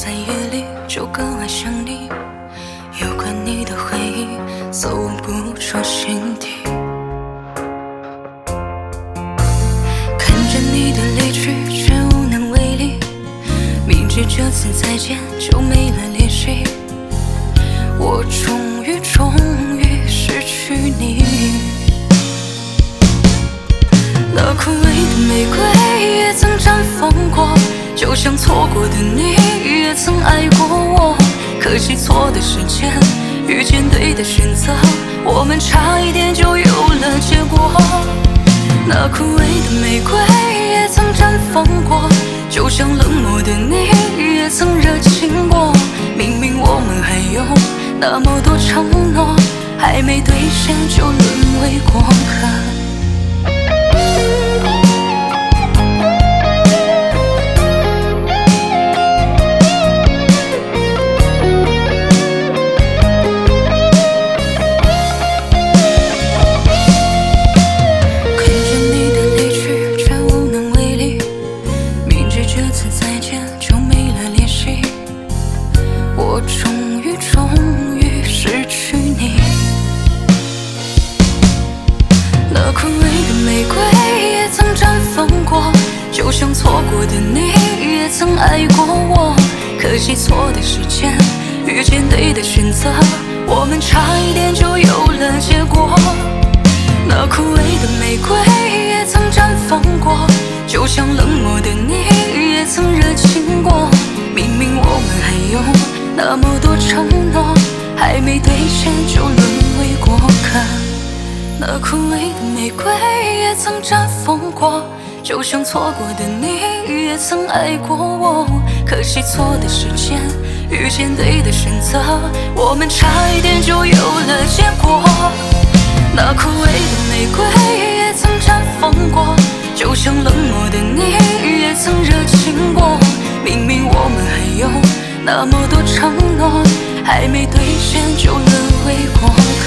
在夜里就格外想你，有关你的回忆搜不出心底。看着你的离去却无能为力，明知这次再见就没了联系，我终于失去你。那枯萎的玫瑰也曾绽放过，就像错过的你也曾爱过我。可惜错的时间遇见对的选择，我们差一点就有了结果。那枯萎的玫瑰也曾绽放过，就像冷漠的你也曾热情过。明明我们还有那么多承诺，还没兑现就沦为过客。我终于失去你。那枯萎的玫瑰也曾绽放过，就像错过的你也曾爱过我。可惜错的时间遇见对的选择，我们差一点就有了结果。那枯萎的玫瑰也曾绽放过，就像冷漠的你也曾热情过。明明我们还有那么多承诺，还没兑现就沦为过客。那枯萎的玫瑰也曾绽放过，就像错过的你也曾爱过我。可惜错的时间遇见对的选择，我们差一点就有了结果。那枯萎的玫瑰也曾绽放过，就像冷漠的你也曾热情过。明明我们还有那么多承诺，还没兑现就沦为过客。